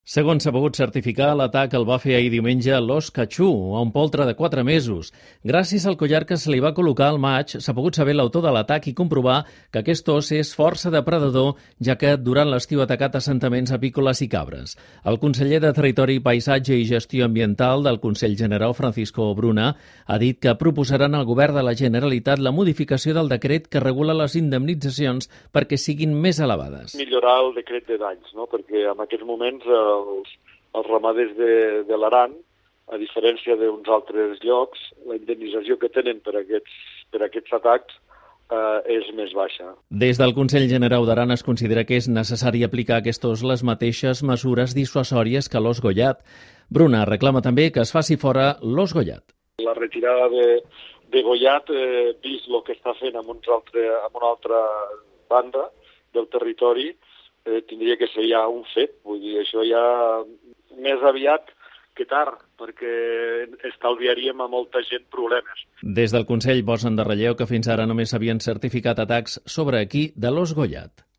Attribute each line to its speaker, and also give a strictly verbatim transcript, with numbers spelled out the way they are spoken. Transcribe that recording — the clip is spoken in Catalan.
Speaker 1: Segons s'ha pogut certificar, l'atac el va fer ahir diumenge l'ós catxú, un poltre de quatre mesos. Gràcies al collar que se li va col·locar al maig, s'ha pogut saber l'autor de l'atac i comprovar que aquest os és força depredador, ja que durant l'estiu ha atacat assentaments apícoles i cabres. El conseller de Territori, Paisatge i Gestió Ambiental del Consell Generau, Francisco Bruna, ha dit que proposaran al govern de la Generalitat la modificació del decret que regula les indemnitzacions perquè siguin més elevades.
Speaker 2: Millorar el decret de danys, no? Perquè en aquests moments eh, els, els ramaders de, de l'Aran, a diferència d'uns altres llocs, la indemnització que tenen per aquests, per aquests atacs eh, és més baixa.
Speaker 1: Des del Consell Generau d'Aran es considera que és necessari aplicar a aquests les mateixes mesures dissuasòries que l'ós gollat. Bruna reclama també que es faci fora l'ós gollat.
Speaker 2: La retirada de, de gollat, eh, vist el que està fent amb, uns altre, amb una altra banda del territori, Eh, tindria que ser ja un fet, vull dir, això ja més aviat que tard, perquè estalviaríem a molta gent problemes.
Speaker 1: Des del Consell posen de relleu que fins ara només s'havien certificat atacs sobre aquí de l'ós gollat.